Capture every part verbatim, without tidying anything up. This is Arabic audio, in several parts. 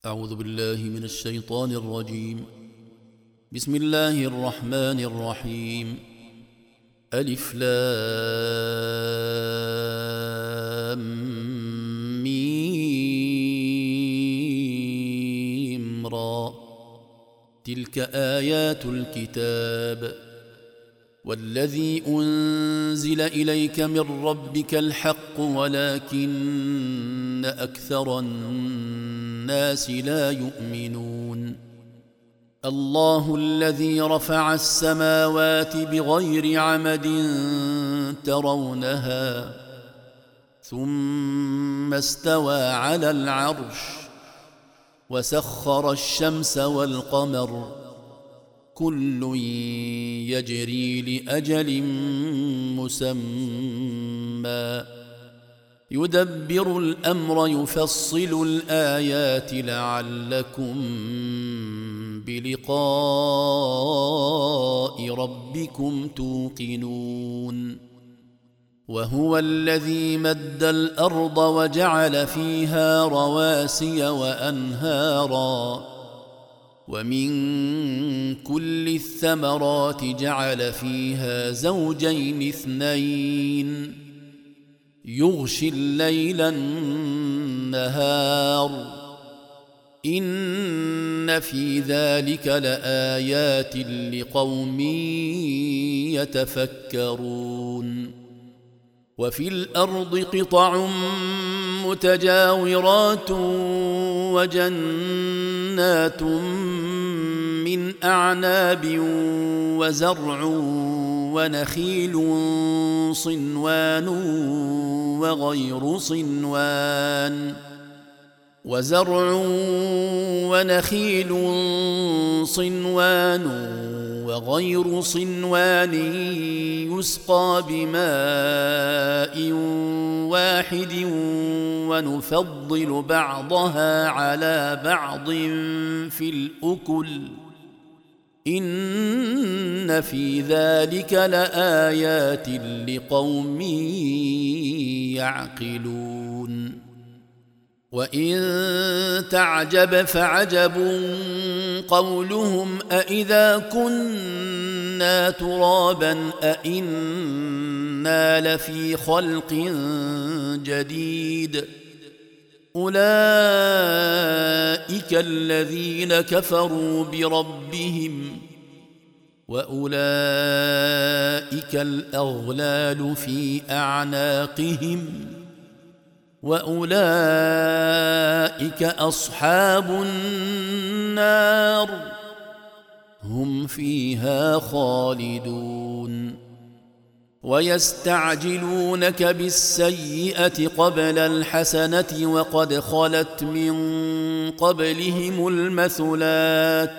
أعوذ بالله من الشيطان الرجيم. بسم الله الرحمن الرحيم. ألف لام ميم را. تلك آيات الكتاب والذي أنزل إليك من ربك الحق ولكن أكثر الناس لا يؤمنون. الله الذي رفع السماوات بغير عمد ترونها ثم استوى على العرش وسخر الشمس والقمر كل يجري لأجل مسمى يدبر الأمر يفصل الآيات لعلكم بلقاء ربكم توقنون. وهو الذي مد الأرض وجعل فيها رواسي وأنهارا ومن كل الثمرات جعل فيها زوجين اثنين يغشي الليل النهار إن في ذلك لآيات لقوم يتفكرون. وفي الأرض قطع متجاورات وجنات من أعناب وزرع ونخيل صنوان وغير صنوان وزرع ونخيل صنوان وغير صنوان يسقى بماء واحد ونفضل بعضها على بعض في الأكل إن في ذلك لآيات لقوم يعقلون. وإن تعجب فعجب قولهم أإذا كنا ترابا أإنا لفي خلق جديد أولئك الذين كفروا بربهم وأولئك الأغلال في أعناقهم وأولئك أصحاب النار هم فيها خالدون. ويستعجلونك بالسيئة قبل الحسنة وقد خلت من قبلهم المثلات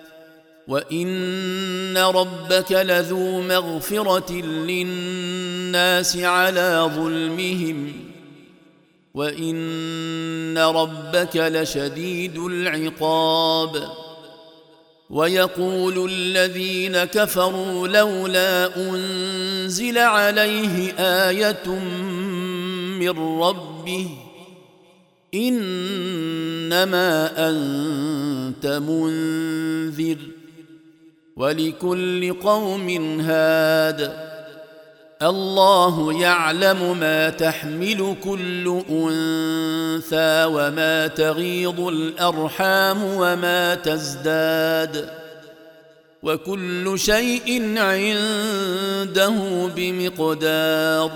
وإن ربك لذو مغفرة للناس على ظلمهم وإن ربك لشديد العقاب. ويقول الذين كفروا لولا أنزل عليه آية من ربه إنما أنت منذر ولكل قوم هاد الله يعلم ما تحمل كل أنثى وما تغيض الأرحام وما تزداد وكل شيء عنده بمقدار.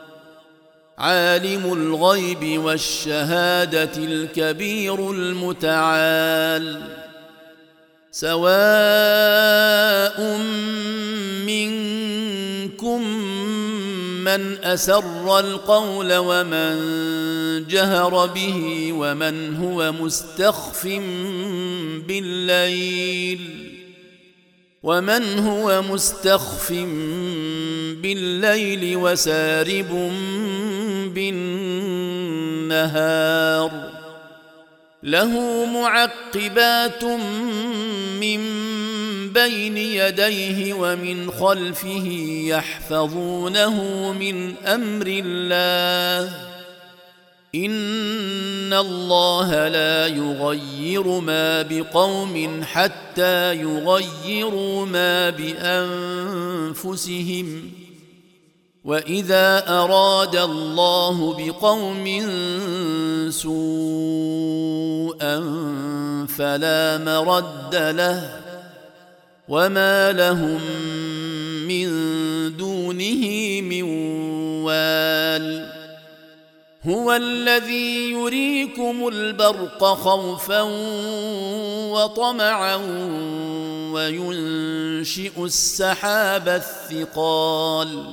عالم الغيب والشهادة الكبير المتعال سواء منكم من أسر القول ومن جهر به ومن هو مستخف بالليل ومن هو مستخف بالليل وسارب بالنهار له معقبات من بين يديه ومن خلفه يحفظونه من أمر الله إن الله لا يغير ما بقوم حتى يغيروا ما بأنفسهم وإذا أراد الله بقوم سوءا فلا مرد له وما لهم من دونه من وال هو الذي يريكم البرق خوفا وطمعا وينشئ السحاب الثقال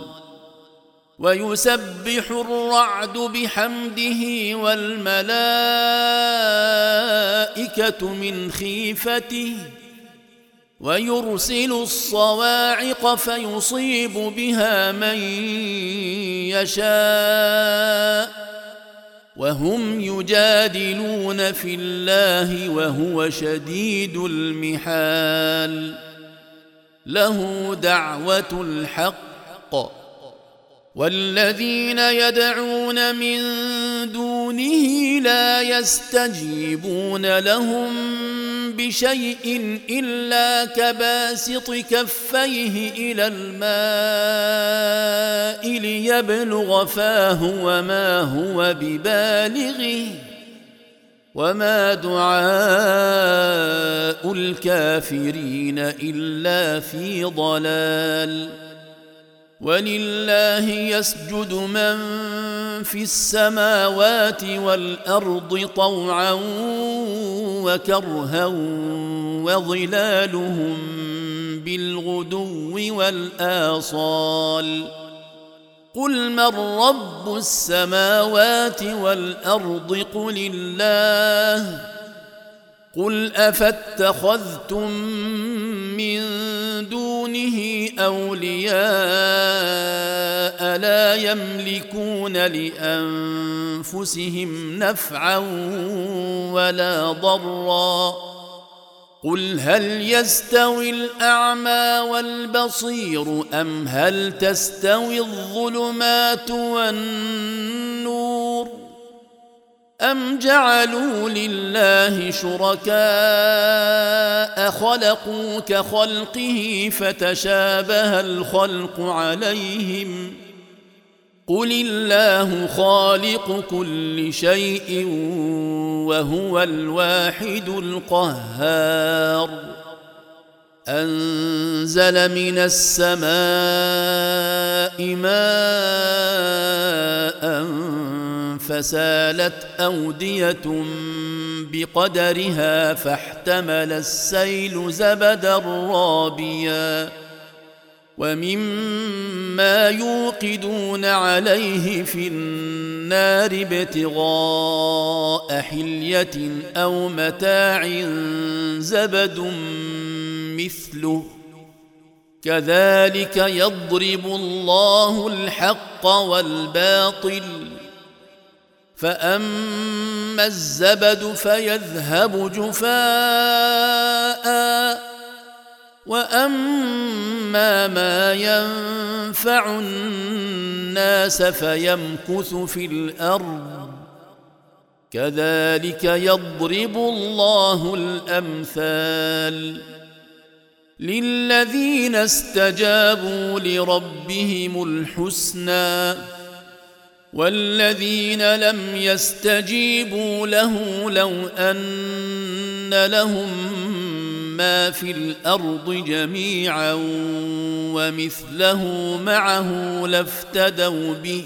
ويسبح الرعد بحمده والملائكة من خيفته ويرسل الصواعق فيصيب بها من يشاء وهم يجادلون في الله وهو شديد المحال له دعوة الحق والذين يدعون من دونه لا يستجيبون لهم بشيء إلا كباسط كفيه إلى الماء ليبلغ فاه وما هو ببالغه وما دعاء الكافرين إلا في ضلال ولله يسجد من في السماوات والأرض طوعا وكرها وظلالهم بالغدو والآصال قل من رب السماوات والأرض قل الله قل أفاتخذتم من دونه أولياء لا يملكون لأنفسهم نفعا ولا ضرا قل هل يستوي الأعمى والبصير أم هل تستوي الظلمات والنور أم جعلوا لله شركاء خلقوا كخلقه فتشابه الخلق عليهم قل الله خالق كل شيء وهو الواحد القهار أنزل من السماء ماء فسالت أودية بقدرها فاحتمل السيل زبدا رابيا ومما يوقدون عليه في النار ابتغاء حلية أو متاع زبد مثله كذلك يضرب الله الحق والباطل فأما الزبد فيذهب جفاء وأما ما ينفع الناس فيمكث في الأرض كذلك يضرب الله الأمثال للذين استجابوا لربهم الحسنى والذين لم يستجيبوا له لو أن لهم ما في الأرض جميعا ومثله معه لافتدوا به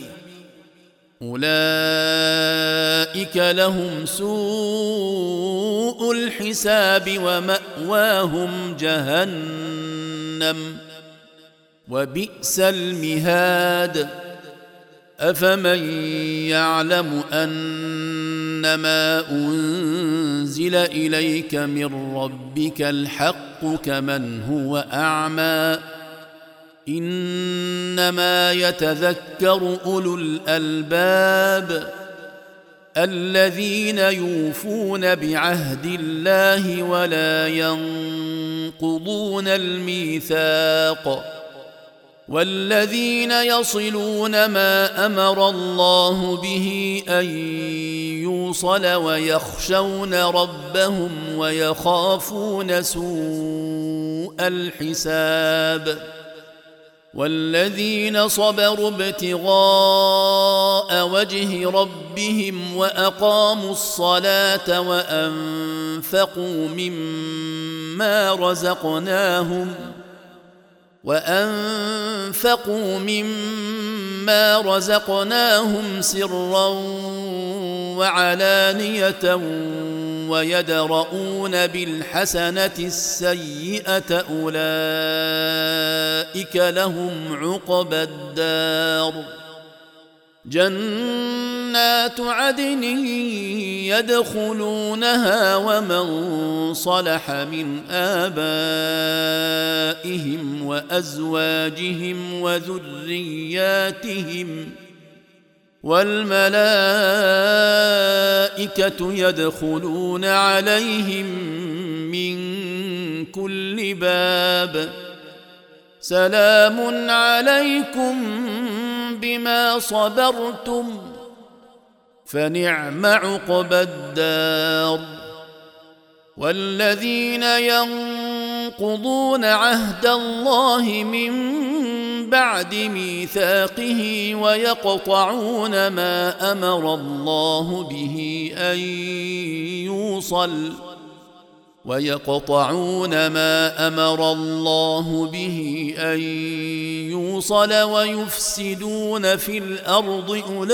أولئك لهم سوء الحساب ومأواهم جهنم وبئس المهاد أفمن يعلم أنما أنزل إليك من ربك الحق كمن هو أعمى إنما يتذكر أولو الألباب الذين يوفون بعهد الله ولا ينقضون الميثاق والذين يصلون ما امر الله به ان يوصل ويخشون ربهم ويخافون سوء الحساب والذين صبروا ابتغاء وجه ربهم واقاموا الصلاه وانفقوا مما رزقناهم وأنفقوا مما رزقناهم سرا وعلانية ويدرؤون بالحسنة السيئة أولئك لهم عقبى الدار جنات عدن يدخلونها ومن صلح من آبائهم وأزواجهم وذرياتهم والملائكة يدخلون عليهم من كل باب سلام عليكم بما صبرتم فنعم عقبى الدار والذين ينقضون عهد الله من بعد ميثاقه ويقطعون ما أمر الله به أن يوصل ويقطعون ما أمر الله به أن يوصل ويفسدون في الأرض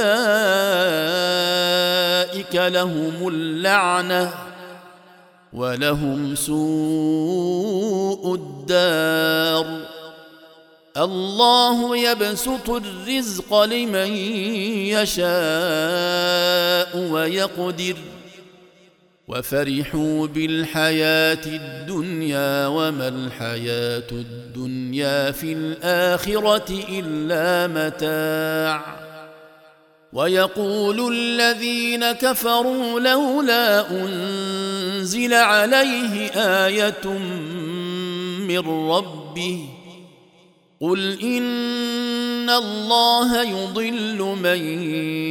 أولئك لهم اللعنة ولهم سوء الدار الله يبسط الرزق لمن يشاء ويقدر وفرحوا بالحياة الدنيا وما الحياة الدنيا في الآخرة إلا متاع ويقول الذين كفروا لولا أنزل عليه آية من ربه قل إن الله يضل من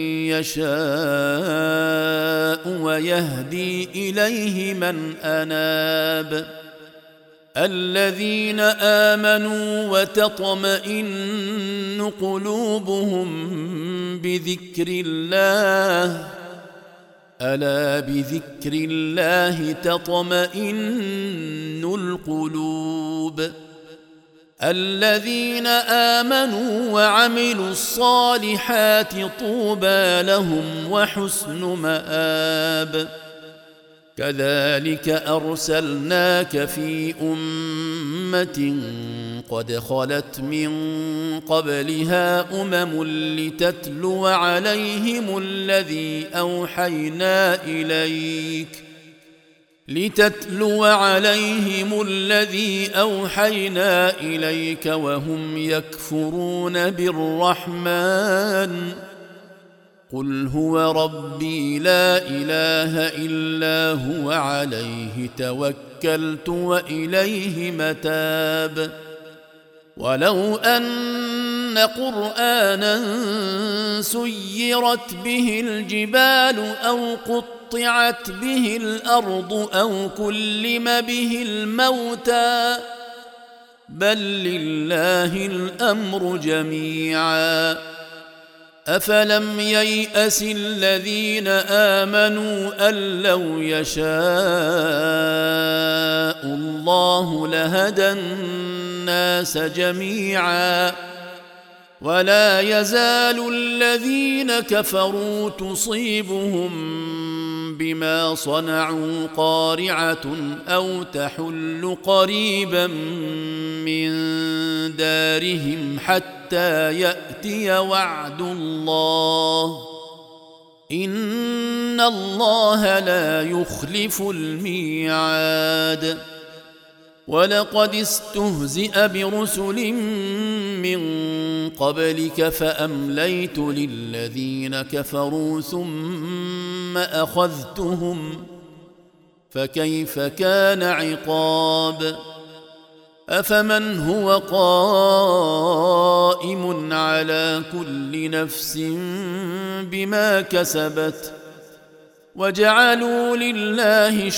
يشاء ويهدي إليه من أناب الذين آمنوا وتطمئن قلوبهم بذكر الله ألا بذكر الله تطمئن القلوب الذين آمنوا وعملوا الصالحات طوبى لهم وحسن مآب كذلك أرسلناك في أمة قد خلت من قبلها أمم لتتلو عليهم الذي أوحينا إليك لتتلو عليهم الذي أوحينا إليك وهم يكفرون بالرحمن قل هو ربي لا إله إلا هو عليه توكلت وإليه متاب ولو أن قرآنا سيرت به الجبال أو قطعت به الأرض أو كلم به الموتى بل لله الأمر جميعا أفلم ييأس الذين آمنوا أن لو يشاء الله لهدى الناس جميعا ولا يزال الذين كفروا تصيبهم بما صنعوا قارعة أو تحل قريبا من دارهم حتى يأتي وعد الله إن الله لا يخلف الميعاد ولقد استهزئ برسل من قبلك فأمليت للذين كفروا ثم أخذتهم فكيف كان عقاب أفمن هو قائم على كل نفس بما كسبت وجعلوا لله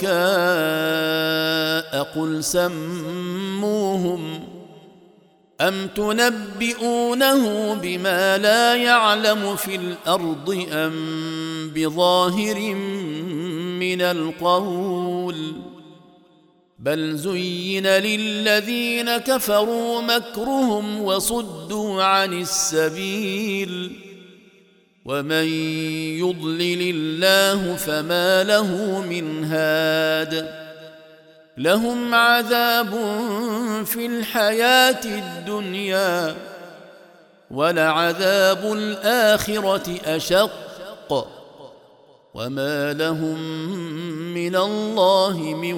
شركاء قل سموهم أم تنبئونه بما لا يعلم في الأرض أم بظاهر من القول بل زين للذين كفروا مكرهم وصدوا عن السبيل ومن يضلل الله فما له من هاد لهم عذاب في الحياة الدنيا ولعذاب الآخرة أشق وما لهم من الله من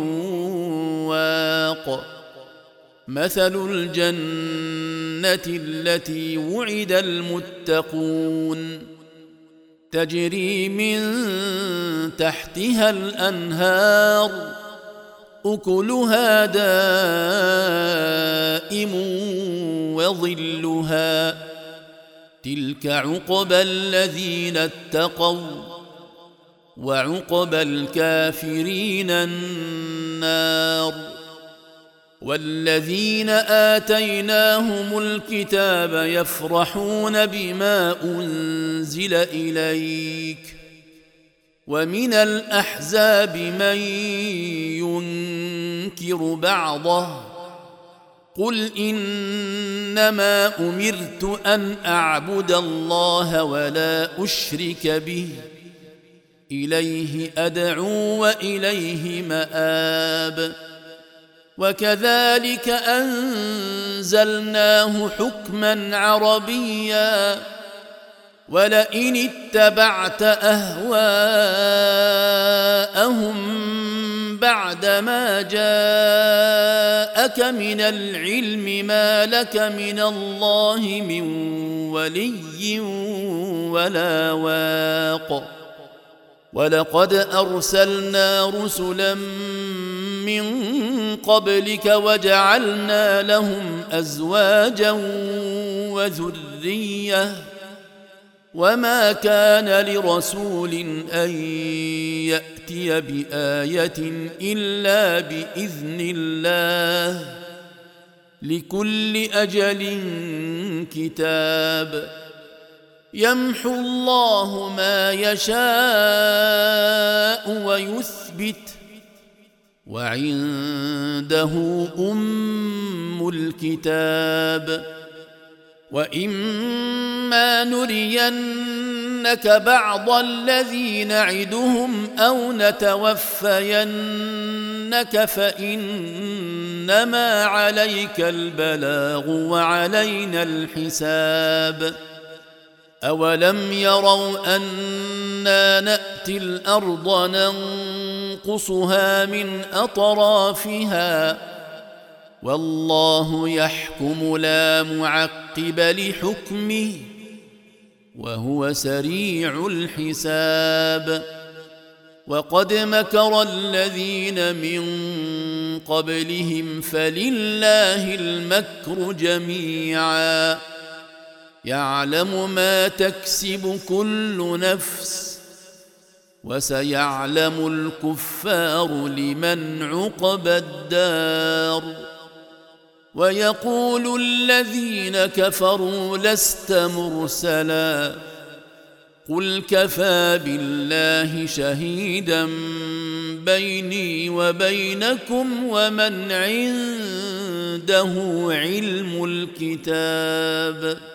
واق مثل الجنة التي وعد المتقون تجري من تحتها الأنهار أكلها دائم وظلها تلك عقبى الذين اتقوا وعقبى الكافرين النار والذين آتيناهم الكتاب يفرحون بما أنزل إليك ومن الأحزاب من ينكر بعضه قل إنما أمرت أن أعبد الله ولا أشرك به إليه أدعو وإليه مآب وكذلك أنزلناه حكما عربيا ولئن اتبعت أهواءهم بعدما جاءك من العلم ما لك من الله من ولي ولا واق ولقد أرسلنا رسلا من قبلك وجعلنا لهم أزواجا وذرية وما كان لرسول أن يأتي بآية إلا بإذن الله لكل أجل كتاب يمحو الله ما يشاء ويثبت وعنده أم الكتاب وإما نرينك بعض الذي نعدهم أو نتوفينك فإنما عليك البلاغ وعلينا الحساب أولم يروا أنا نأتي الأرض ننقصها من أطرافها والله يحكم لا معقب لحكمه وهو سريع الحساب وقد مكر الذين من قبلهم فلله المكر جميعا يعلم ما تكسب كل نفس وسيعلم الكفار لمن عقبى الدار ويقول الذين كفروا لست مرسلا قل كفى بالله شهيدا بيني وبينكم ومن عنده علم الكتاب